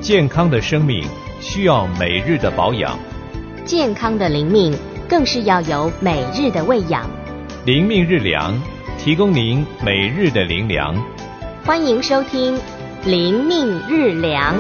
健康的生命需要每日的保养， 健康的灵命更是要有每日的喂养。 灵命日粮，提供您每日的灵粮。 欢迎收听灵命日粮。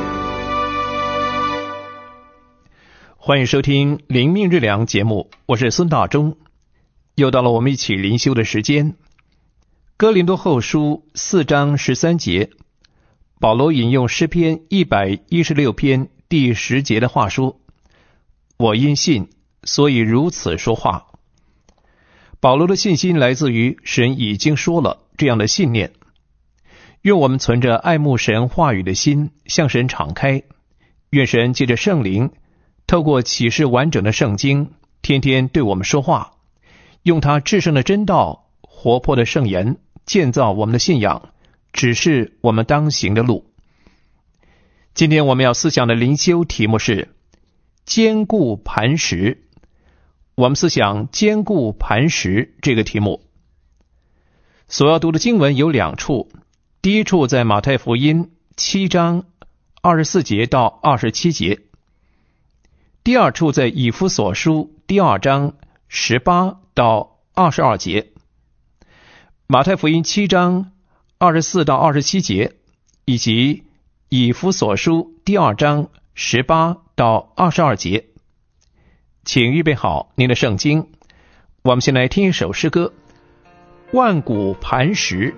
欢迎收听灵命日粮节目，我是孙大中。又到了我们一起灵修的时间。哥林多后书4章13节，保罗引用诗篇116篇第10节的话说：我因信，所以如此说话。保罗的信心来自于神已经说了这样的信念。愿我们存着爱慕神话语的心向神敞开，愿神借着圣灵透过启示完整的圣经天天对我们说话，用他至圣的真道活泼的圣言建造我们的信仰，指示我们当行的路。今天我们要思想的灵修题目是坚固磐石。我们思想坚固磐石这个题目。所要读的经文有2处，第一处在马太福音7章24节到27节，第二处在以弗所书第2章18到22节。马太福音7章24到27节，以及以弗所书第2章18到22节。请预备好您的圣经，我们先来听一首诗歌《万古磐石》。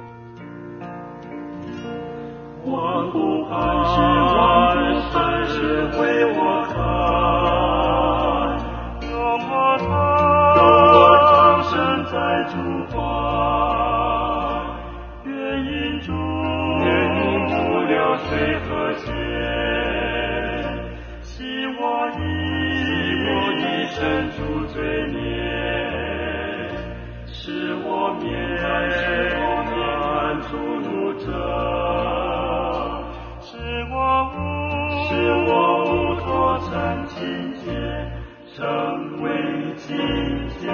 万古磐石，万古磐石为我开，容我藏身在主怀，愿因主流水和血，洗我一生主罪孽，使我免主怒者，使我无脱成清洁，成为清洁。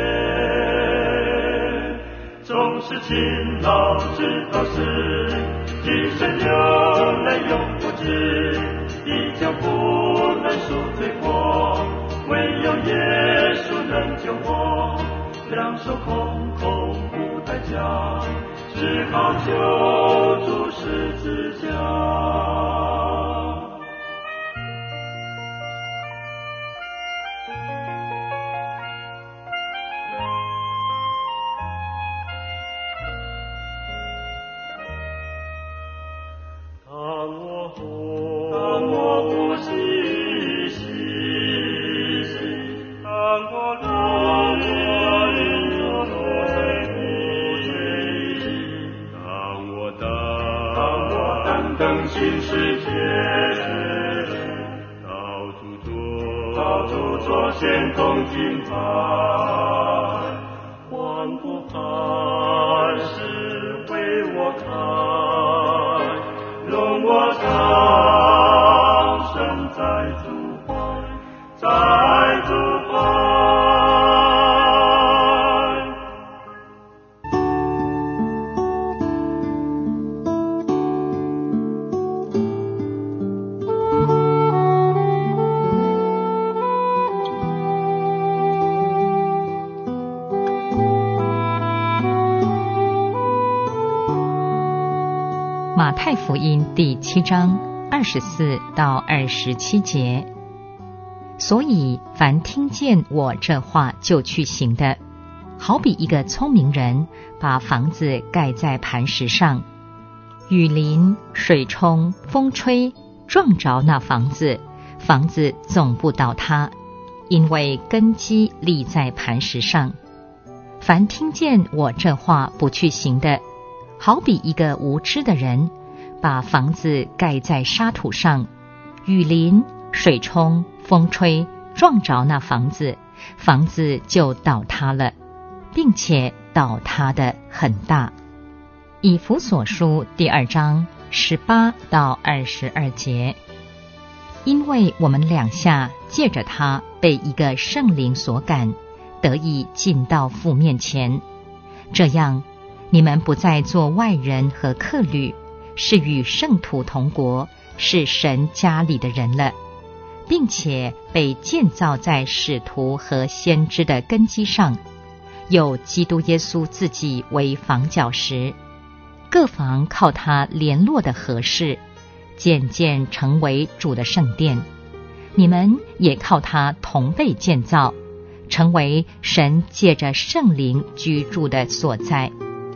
纵使勤劳直到死，今生有泪永不止，依旧不能赎罪过，唯有耶稣能救我，两手空空无代价，只靠救主十字架。先空金牌，万古磐石为我开，容我藏身在主怀，在主怀。 马太福音第7章24到27节，所以凡听见我这话就去行的，好比一个聪明人把房子盖在磐石上，雨淋、水冲、风吹，撞着那房子，房子总不倒塌，因为根基立在磐石上。凡听见我这话不去行的，好比一个无知的人把房子盖在沙土上，雨淋、水冲、风吹，撞着那房子，房子就倒塌了，并且倒塌的很大。以弗所书第2章18到22节，因为我们两下借着他被一个圣灵所感，得以进到父面前，这样你们不再做外人和客旅，是与圣徒同国， 是神家里的人了，并且被建造在使徒和先知的根基上，有基督耶稣自己为房角石，各房靠他联络的合适，渐渐成为主的圣殿。你们也靠他同被建造，成为神借着圣灵居住的所在。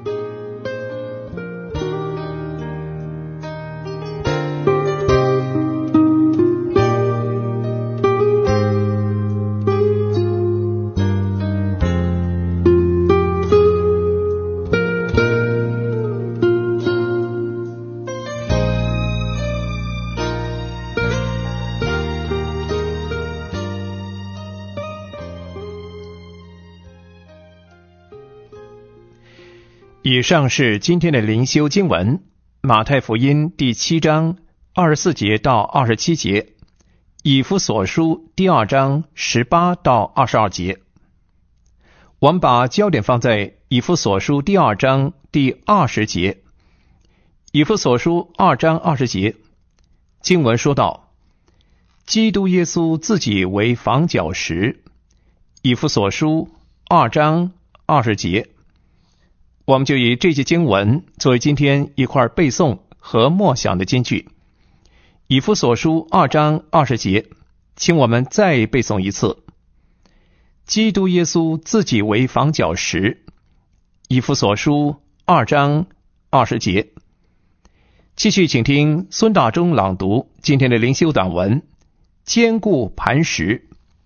以上是今天的灵修经文，马太福音第7章24节到27节，以弗所书第2章18到22节。我们把焦点放在以弗所书第2章第20节。以弗所书2章20节，经文说到，基督耶稣自己为房角石。以弗所书2章20节，我们就以这节经文作为今天一块背诵和默想的金句。以弗所书2章20节，请我们再背诵一次。基督耶稣自己为房角石。以弗所书2章20节。继续请听孙大中朗读今天的灵修短文，坚固磐石。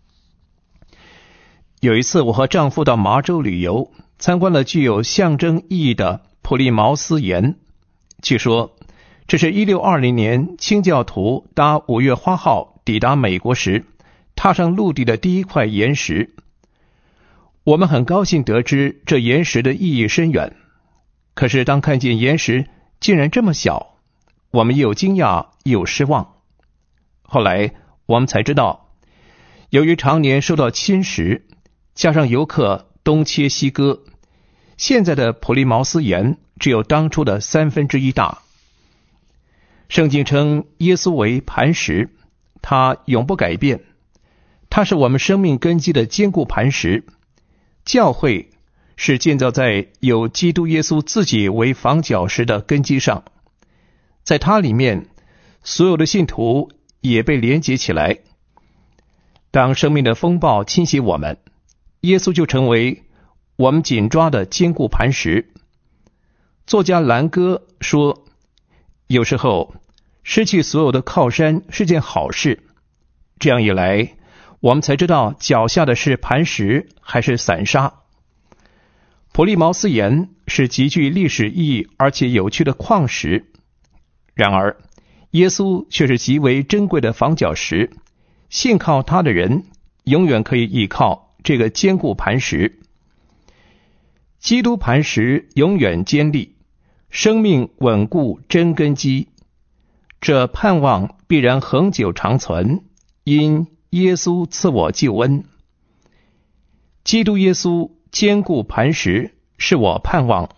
有一次我和丈夫到麻州旅游，参观了具有象征意义的普利茅斯岩。据说这是1620年清教徒搭5月花号抵达美国时踏上陆地的第一块岩石。我们很高兴得知这岩石的意义深远，可是当看见岩石竟然这么小，我们又惊讶又失望。后来我们才知道，由于常年受到侵蚀，加上游客东切西割，现在的普利茅斯岩只有当初的1/3大。圣经称耶稣为磐石，他永不改变，他是我们生命根基的坚固磐石。教会是建造在有基督耶稣自己为房角石的根基上，在他里面所有的信徒也被连结起来。当生命的风暴侵袭我们，耶稣就成为我们紧抓的坚固磐石。作家兰哥说，有时候失去所有的靠山是件好事，这样一来我们才知道脚下的是磐石还是散沙。普利茅斯岩是极具历史意义而且有趣的矿石，然而耶稣却是极为珍贵的房角石，信靠他的人永远可以依靠这个坚固磐石。基督磐石永远坚立，生命稳固真根基，这盼望必然恒久长存，因耶稣赐我救恩。基督耶稣坚固磐石是我盼望。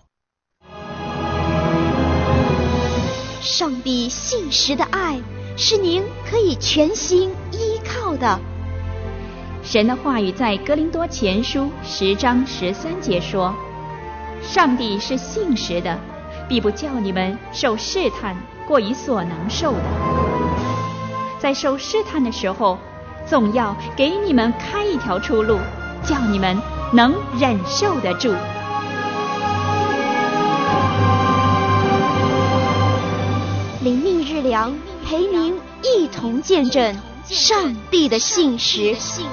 上帝信实的爱是您可以全心依靠的。 神的话语在哥林多前书10章13节说，上帝是信实的，必不叫你们受试探过于所能受的。在受试探的时候，总要给你们开一条出路，叫你们能忍受得住。 灵命日粮陪您一同见证上帝的信实。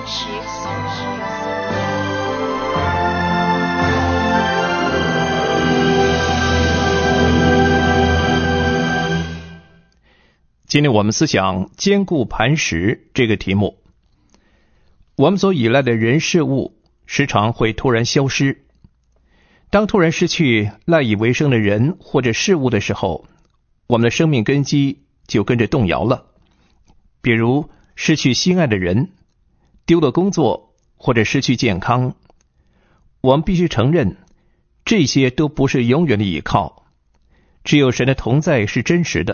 今天我们思想坚固磐石这个题目。我们所依赖的人事物时常会突然消失。当突然失去赖以为生的人或者事物的时候，我们的生命根基就跟着动摇了。比如失去心爱的人，丢了工作，或者失去健康。我们必须承认，这些都不是永远的依靠。只有神的同在是真实的，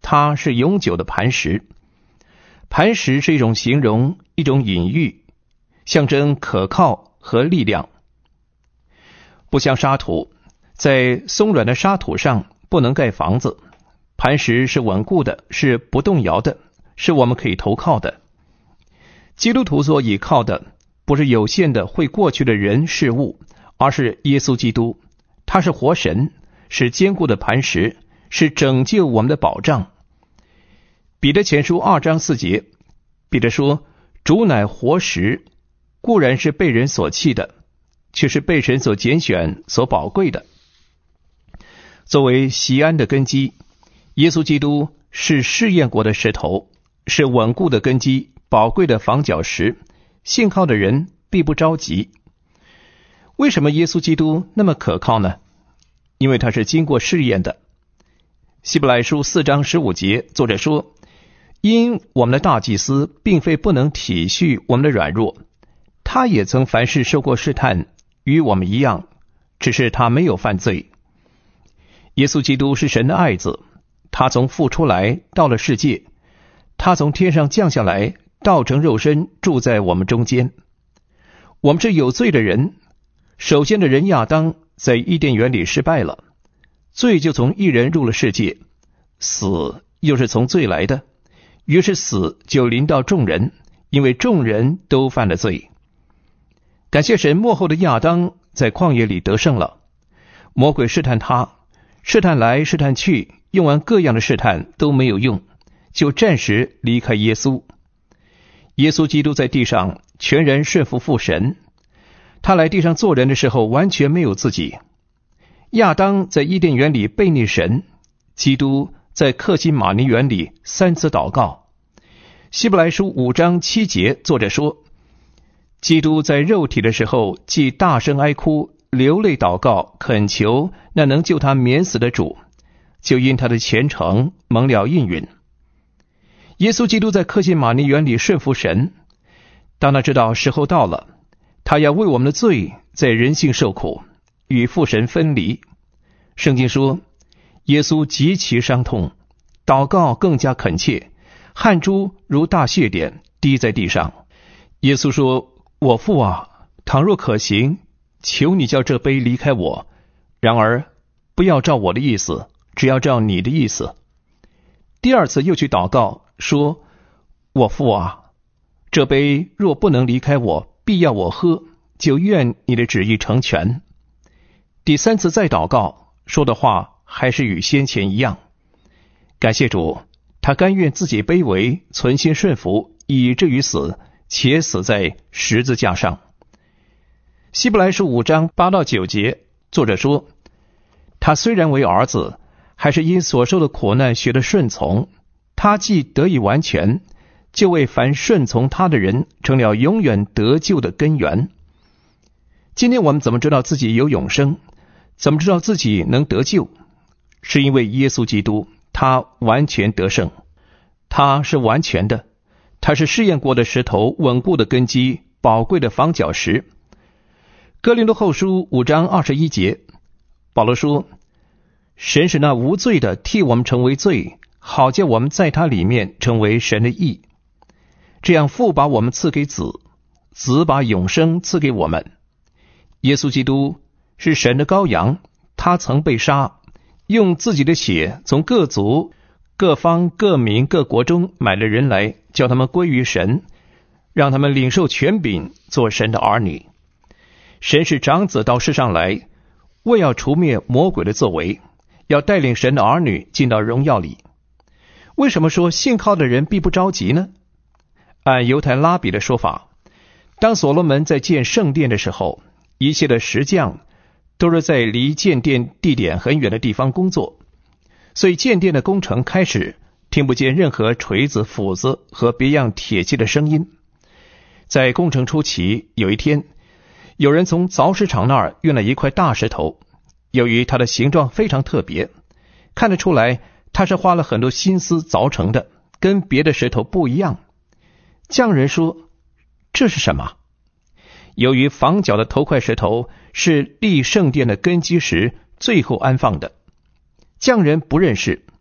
它是永久的磐石。磐石是一种形容，一种隐喻，象征可靠和力量。不像沙土，在松软的沙土上不能盖房子，磐石是稳固的，是不动摇的，是我们可以投靠的。基督徒所倚靠的不是有限的会过去的人事物，而是耶稣基督。他是活神，是坚固的磐石，是拯救我们的保障。彼得前书2章4节，彼得说，主乃活石，固然是被人所弃的，却是被神所拣选所宝贵的。作为锡安的根基，耶稣基督是试验过的石头，是稳固的根基，宝贵的房角石，信靠的人必不着急。为什么耶稣基督那么可靠呢？因为他是经过试验的。希伯来书4章15节，作者说，因我们的大祭司并非不能体恤我们的软弱，他也曾凡事受过试探，与我们一样，只是他没有犯罪。耶稣基督是神的爱子，他从父出来到了世界，他从天上降下来，道成肉身住在我们中间。我们是有罪的人，首先的人亚当在伊甸园里失败了，罪就从一人入了世界，死又是从罪来的，于是死就临到众人，因为众人都犯了罪。感谢神，末后的亚当在旷野里得胜了。魔鬼试探他，试探来试探去，用完各样的试探都没有用，就暂时离开耶稣。耶稣基督在地上全然顺服父神，他来地上做人的时候完全没有自己。亚当在伊甸园里背逆神，基督在客西马尼园里3次祷告。希伯来书5章7节，作者说，基督在肉体的时候，既大声哀哭，流泪祷告，恳求那能救他免死的主，就因他的虔诚蒙了应允。耶稣基督在客西马尼园里顺服神，当他知道时候到了，他要为我们的罪在人性受苦，与父神分离。圣经说，耶稣极其伤痛，祷告更加恳切，汗珠如大血点滴在地上。耶稣说，我父啊，倘若可行，求你叫这杯离开我，然而不要照我的意思，只要照你的意思。第2次又去祷告，说，我父啊，这杯若不能离开我，必要我喝，就愿你的旨意成全。第3次再祷告，说的话还是与先前一样。感谢主，他甘愿自己卑微，存心顺服，以至于死，且死在十字架上。希伯来书5章8到9节，作者说，他虽然为儿子，还是因所受的苦难学得顺从，他既得以完全，就为凡顺从他的人成了永远得救的根源。今天我们怎么知道自己有永生？怎么知道自己能得救？是因为耶稣基督，他完全得胜，他是完全的，他是试验过的石头，稳固的根基，宝贵的房角石。哥林多后书5章21节，保罗说，神使那无罪的替我们成为罪，好叫我们在他里面成为神的义。这样父把我们赐给子，子把永生赐给我们。耶稣基督是神的羔羊，他曾被杀，用自己的血从各族、各方、各民、各国中买了人来，叫他们归于神，让他们领受权柄，做神的儿女。神是长子到世上来，为要除灭魔鬼的作为，要带领神的儿女进到荣耀里。为什么说信靠的人必不着急呢？按犹太拉比的说法，当所罗门在建圣殿的时候，一切的石匠都是在离建殿地点很远的地方工作，所以建殿的工程开始，听不见任何锤子、斧子和别样铁器的声音。在工程初期，有一天，有人从凿石场那儿运了一块大石头，由于它的形状非常特别，看得出来它是花了很多心思凿成的，跟别的石头不一样。匠人说，这是什么？由于房角的头块石头是立圣殿的根基时最后安放的，匠人不认识，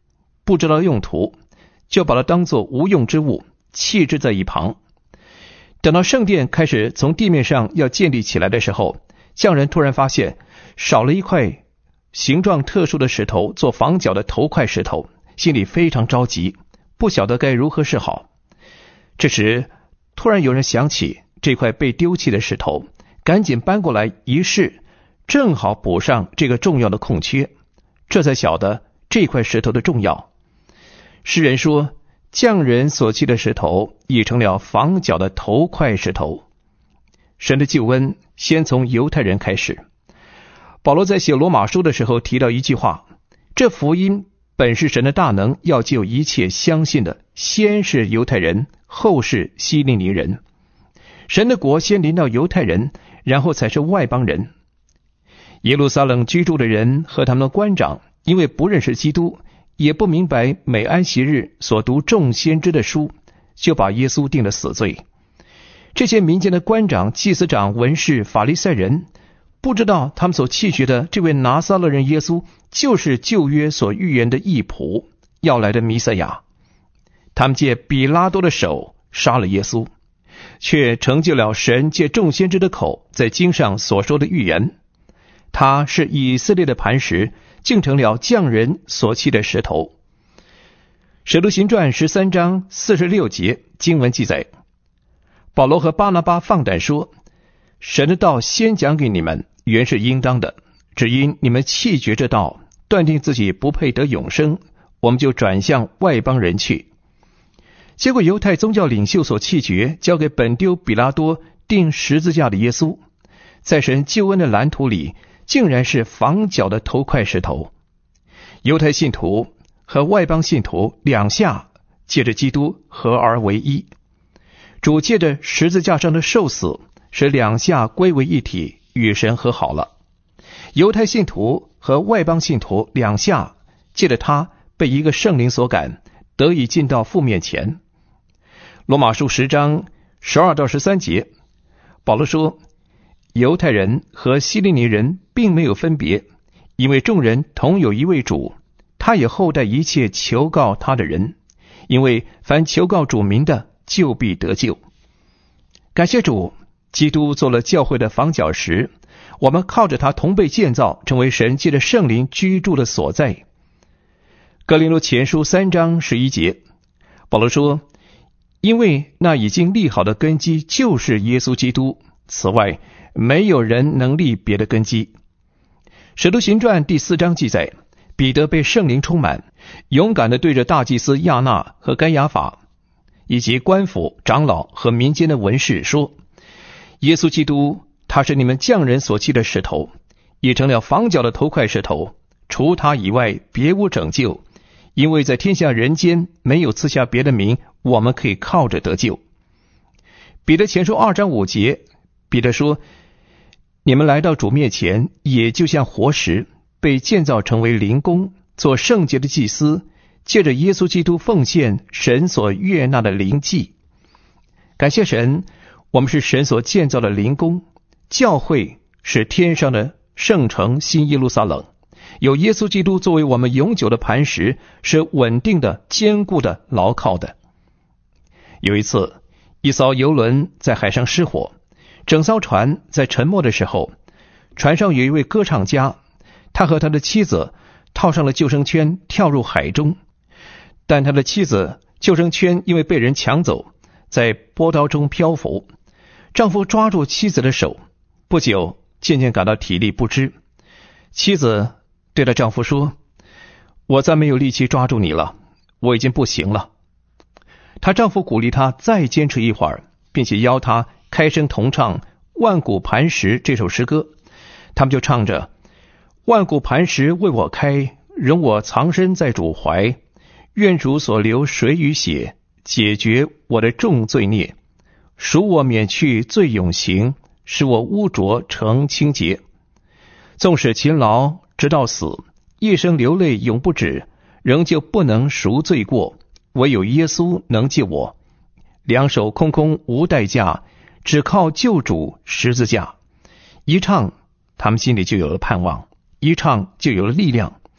不知道用途，就把它当作无用之物弃置在一旁。等到圣殿开始从地面上要建立起来的时候，匠人突然发现少了一块形状特殊的石头做房角的头块石头，心里非常着急，不晓得该如何是好。这时突然有人想起这块被丢弃的石头，赶紧搬过来一试，正好补上这个重要的空缺，这才晓得这块石头的重要。诗人说，匠人所弃的石头已成了房角的头块石头。神的救恩先从犹太人开始。保罗在写罗马书的时候提到一句话，这福音本是神的大能，要救一切相信的，先是犹太人，后是希利尼人。神的国先临到犹太人，然后才是外邦人。耶路撒冷居住的人和他们的官长，因为不认识基督，也不明白每安息日所读众先知的书，就把耶稣定了死罪。这些民间的官长、祭司长、文士、法利赛人，不知道他们所弃绝的这位拿撒勒人耶稣，就是旧约所预言的义仆，要来的弥赛亚。他们借比拉多的手杀了耶稣，却成就了神借众先知的口在经上所说的预言。他是以色列的磐石，竟成了匠人所弃的石头。使徒行传13章46节经文记载，保罗和巴拿巴放胆说，神的道先讲给你们，原是应当的，只因你们弃绝这道，断定自己不配得永生，我们就转向外邦人去。结果犹太宗教领袖所弃绝，交给本丢比拉多钉十字架的耶稣，在神救恩的蓝图里，竟然是房角的头块石头。犹太信徒和外邦信徒两下借着基督合而为一，主借着十字架上的受死，使两下归为一体，与神和好了。犹太信徒和外邦信徒两下借着他被一个圣灵所感，得以进到父面前。罗马书10章12到13节，保罗说，犹太人和希利尼人并没有分别，因为众人同有一位主，他也厚待一切求告他的人，因为凡求告主名的，就必得救。感谢主，基督做了教会的房角石，我们靠着他同被建造，成为神借着圣灵居住的所在。哥林多前书3章11节，保罗说，因为那已经立好的根基就是耶稣基督，此外没有人能立别的根基。使徒行传第4章记载，彼得被圣灵充满，勇敢地对着大祭司亚那和该亚法以及官府、长老和民间的文士说，耶稣基督他是你们匠人所弃的石头，已成了房角的头块石头，除他以外别无拯救，因为在天下人间没有赐下别的名，我们可以靠着得救。彼得前书2章5节，彼得说，你们来到主面前，也就像活石，被建造成为灵宫，做圣洁的祭司，借着耶稣基督奉献神所悦纳的灵祭。感谢神，我们是神所建造的灵宫，教会是天上的圣城新耶路撒冷，有耶稣基督作为我们永久的磐石，是稳定的、坚固的、牢靠的。有一次，一艘游轮在海上失火，整艘船在沉没的时候，船上有一位歌唱家，他和他的妻子套上了救生圈，跳入海中。但他的妻子救生圈因为被人抢走，在波涛中漂浮。丈夫抓住妻子的手，不久渐渐感到体力不支。妻子对她丈夫说，我再没有力气抓住你了，我已经不行了。她丈夫鼓励她再坚持一会儿，并且邀她开声同唱万古磐石这首诗歌。他们就唱着，万古磐石为我开，容我藏身在主怀，愿主所流水与血，解决我的重罪孽，赎我免去罪永刑，使我污浊成清洁。纵使勤劳直到死，一生流泪永不止，仍旧不能赎罪过，唯有耶稣能救我。两手空空无代价，只靠救主十字架。一唱，他们心里就有了盼望，一唱就有了力量。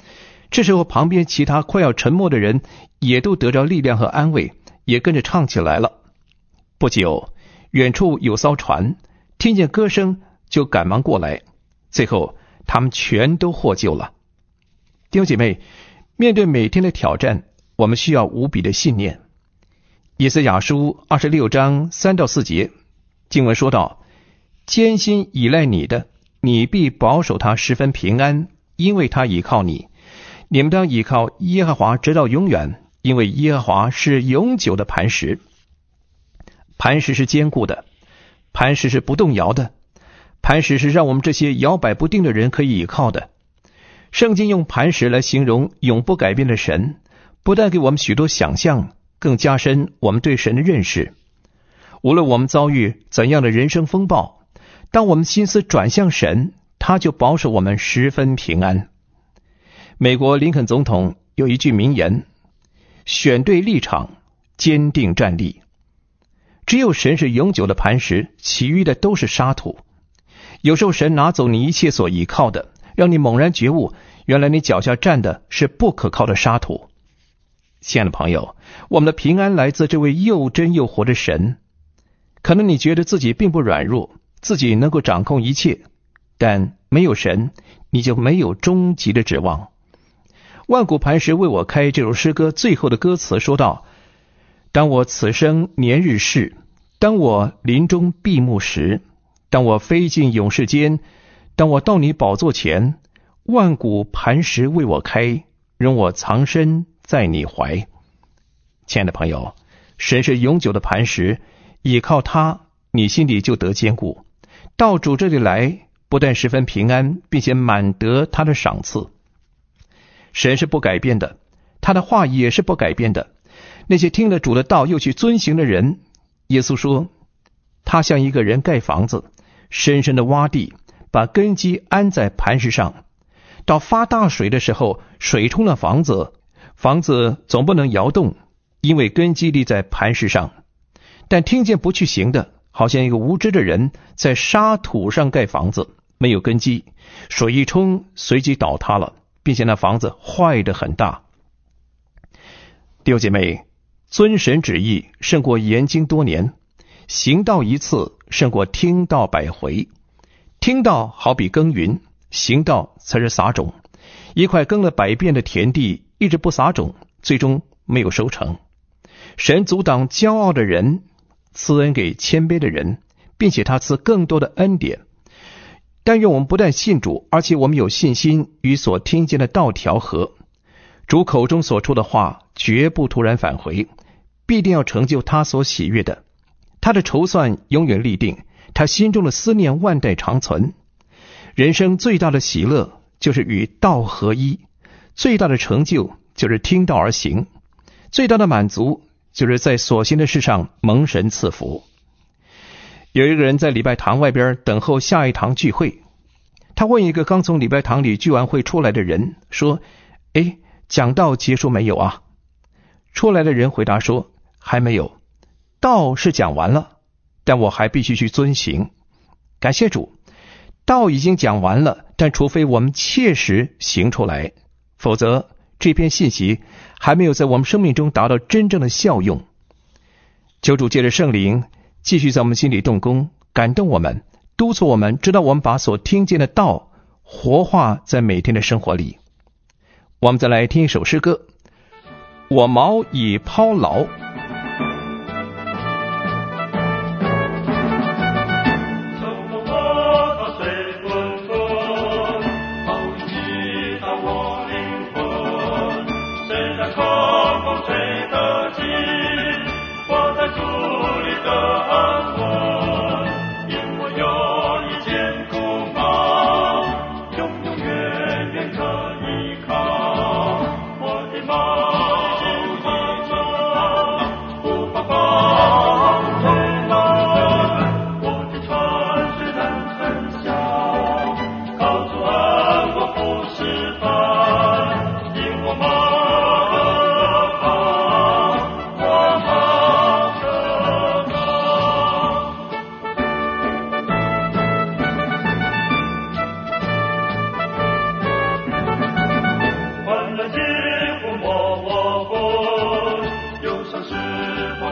这时候旁边其他快要沉默的人也都得着力量和安慰，也跟着唱起来了。不久，远处有艘船，听见歌声就赶忙过来，最后他们全都获救了。弟兄姐妹，面对每天的挑战，我们需要无比的信念。以赛亚书26章3到4节经文说道：艰辛依赖你的，你必保守他十分平安，因为他倚靠你。你们当倚靠耶和华直到永远，因为耶和华是永久的磐石。磐石是坚固的，磐石是不动摇的，磐石是让我们这些摇摆不定的人可以倚靠的。圣经用磐石来形容永不改变的神，不但给我们许多想象，更加深我们对神的认识。无论我们遭遇怎样的人生风暴，当我们心思转向神，他就保守我们十分平安。美国林肯总统有一句名言：选对立场，坚定站立。只有神是永久的磐石，其余的都是沙土。有时候神拿走你一切所依靠的，让你猛然觉悟，原来你脚下站的是不可靠的沙土。亲爱的朋友，我们的平安来自这位又真又活的神。可能你觉得自己并不软弱，自己能够掌控一切，但没有神，你就没有终极的指望。万古磐石为我开这首诗歌最后的歌词说道：当我此生年日逝，当我临终闭目时，当我飞进永世间，当我到你宝座前，万古磐石为我开，容我藏身在你怀。亲爱的朋友，神是永久的磐石，倚靠他，你心里就得坚固。到主这里来，不但十分平安，并且满得他的赏赐。神是不改变的，他的话也是不改变的。那些听了主的道又去遵行的人，耶稣说，他像一个人盖房子，深深的挖地，把根基安在磐石上。到发大水的时候，水冲了房子，房子总不能摇动，因为根基立在磐石上。但听见不去行的，好像一个无知的人在沙土上盖房子，没有根基，水一冲，随即倒塌了，并且那房子坏得很大。弟兄姐妹，遵神旨意胜过研经多年，行道一次胜过听道100回。听道好比耕耘，行道才是撒种。一块耕了100遍的田地，一直不撒种，最终没有收成。神阻挡骄傲的人，赐恩给谦卑的人，并且他赐更多的恩典。但愿我们不但信主，而且我们有信心与所听见的道调和。主口中所出的话绝不突然返回，必定要成就他所喜悦的。他的筹算永远立定，他心中的思念万代长存。人生最大的喜乐就是与道合一，最大的成就就是听道而行，最大的满足就是在所行的事上蒙神赐福。有一个人在礼拜堂外边等候下一堂聚会，他问一个刚从礼拜堂里聚完会出来的人说，讲道结束没有啊？出来的人回答说，还没有，道是讲完了，但我还必须去遵行。感谢主，道已经讲完了，但除非我们切实行出来，否则这篇信息还没有在我们生命中达到真正的效用。求主借着圣灵继续在我们心里动工，感动我们，督促我们，直到我们把所听见的道活化在每天的生活里。我们再来听一首诗歌，我锚已抛牢。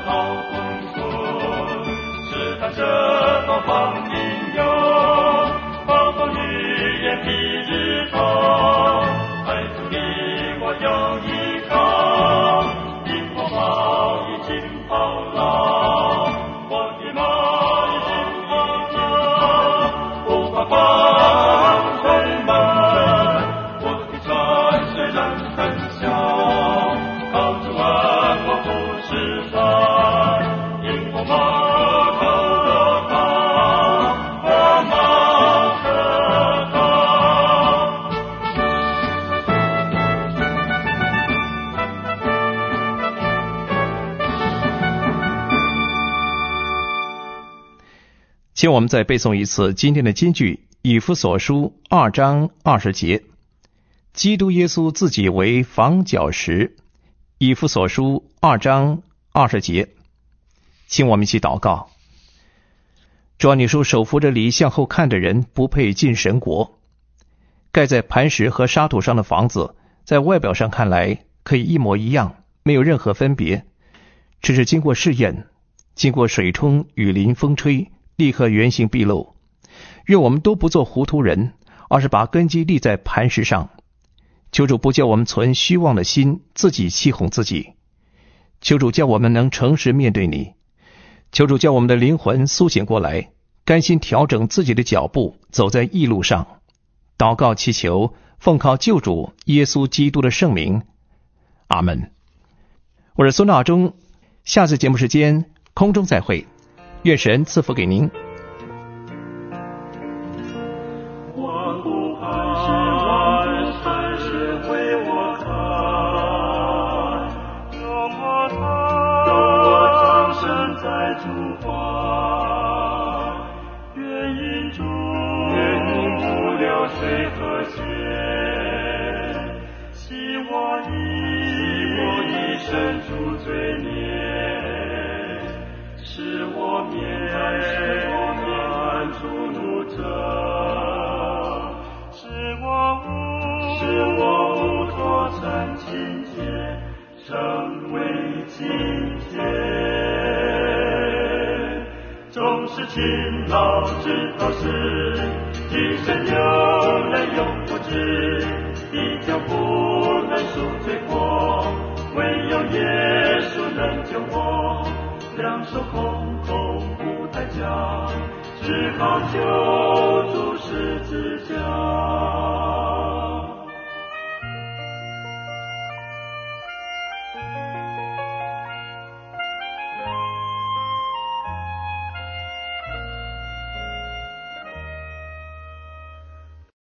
好风风，是他这方方应有，暴风雨也避日头，爱主的我有依靠，因我马已经跑牢，我的马已经跑牢，不怕狂风猛阵，我的船虽然很小，靠主安我不失败，因我马靠得高，我马可靠。 请我们再背诵一次今天的金句，以弗所书2章20节，基督耶稣自己为房角石。以弗所书2章20节，请我们一起祷告。主啊，你说手扶着犁向后看的人不配进神国。盖在磐石和沙土上的房子，在外表上看来可以一模一样，没有任何分别，只是经过试验，经过水冲、雨淋、风吹，立刻原形毕露。愿我们都不做糊涂人，而是把根基立在磐石上。求主不叫我们存虚妄的心，自己欺哄自己。求主叫我们能诚实面对你。求主叫我们的灵魂苏醒过来，甘心调整自己的脚步，走在义路上。祷告祈求，奉靠救主耶稣基督的圣名，阿们。我是孙大中，下次节目时间空中再会，愿神赐福给您。 我不怕山石为我开，有我藏身在主怀，愿因主流水和血，洗我一生主罪孽，使我免主怒者，使我无脱成清洁，成为今天。总是勤劳直到死，今生流泪永不止，地久不能赎罪过，唯有耶稣能救我，两手空空不代价，只靠救主十字架。